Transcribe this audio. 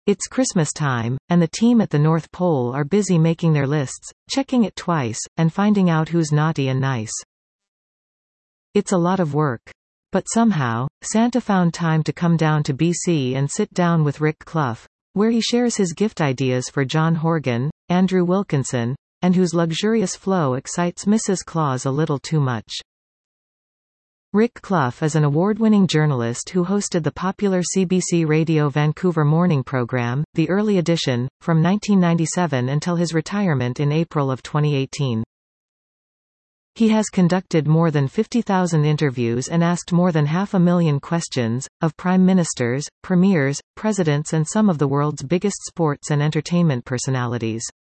It's Christmas time, and the team at the North Pole are busy making their lists, checking it twice, and finding out who's naughty and nice. It's a lot of work. But somehow, Santa found time to come down to BC and sit down with Rick Clough, where he shares his gift ideas for John Horgan, Andrew Wilkinson, and whose luxurious flow excites Mrs. Claus a little too much. Rick Clough is an award-winning journalist who hosted the popular CBC Radio Vancouver morning program, The Early Edition, from 1997 until his retirement in April of 2018. He has conducted more than 50,000 interviews and asked more than 500,000 questions, of prime ministers, premiers, presidents and some of the world's biggest sports and entertainment personalities.